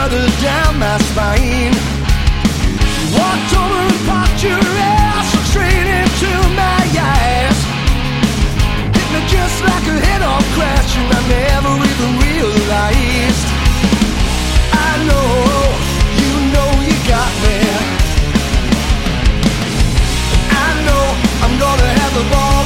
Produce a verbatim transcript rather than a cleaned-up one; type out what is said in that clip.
shudder down my spine. You walked over and popped your ass straight into my eyes. Hit me just like a head-on crash, and I never even realized. I know, you know you got me. I know I'm gonna have the ball.